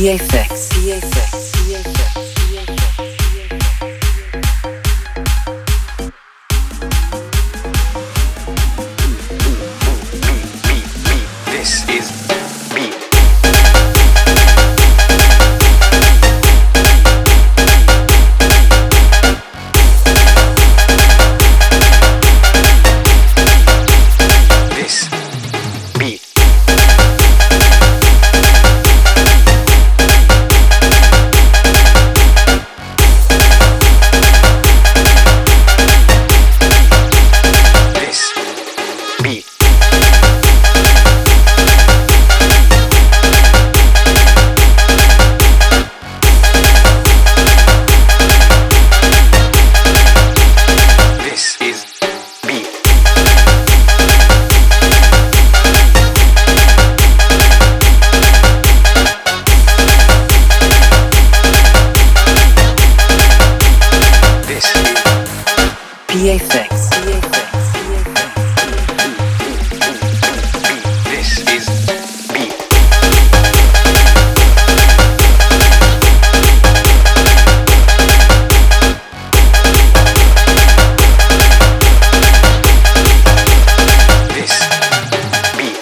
PFX. PFX. This is beat. This beat. This beat. This is beat. This is PFX. This is beat. This beat.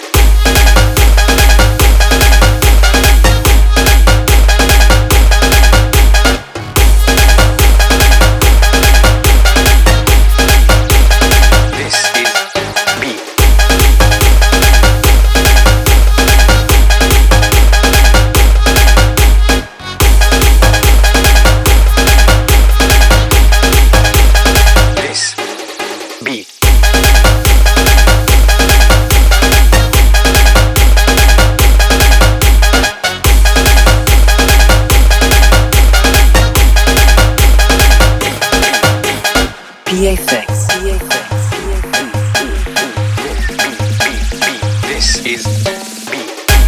This is beat. This beat. PFX. This is beat.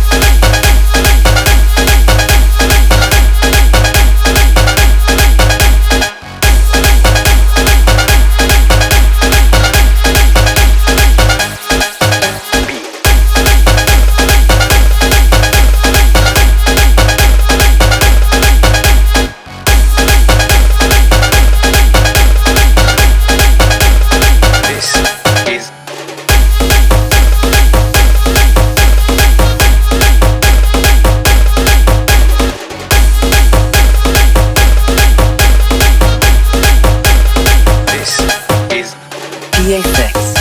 This is this is PFX.